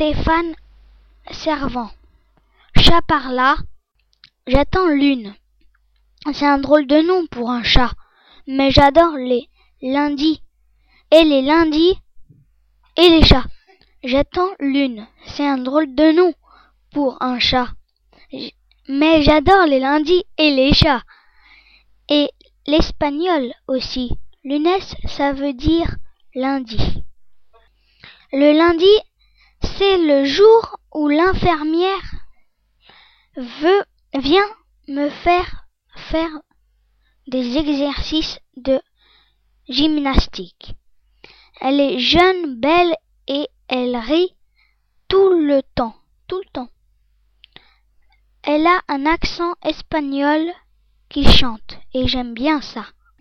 Stéphane Servant. Chat par là, j'attends Lune. C'est un drôle de nom pour un chat, mais j'adore les lundis. Et les lundis et les chats. J'attends Lune. C'est un drôle de nom pour un chat, mais j'adore les lundis et les chats. Et l'espagnol aussi. Lunes, ça veut dire lundi. Le lundi, c'est le jour où l'infirmière vient me faire des exercices de gymnastique. Elle est jeune, belle et elle rit tout le temps. Elle a un accent espagnol qui chante et j'aime bien ça.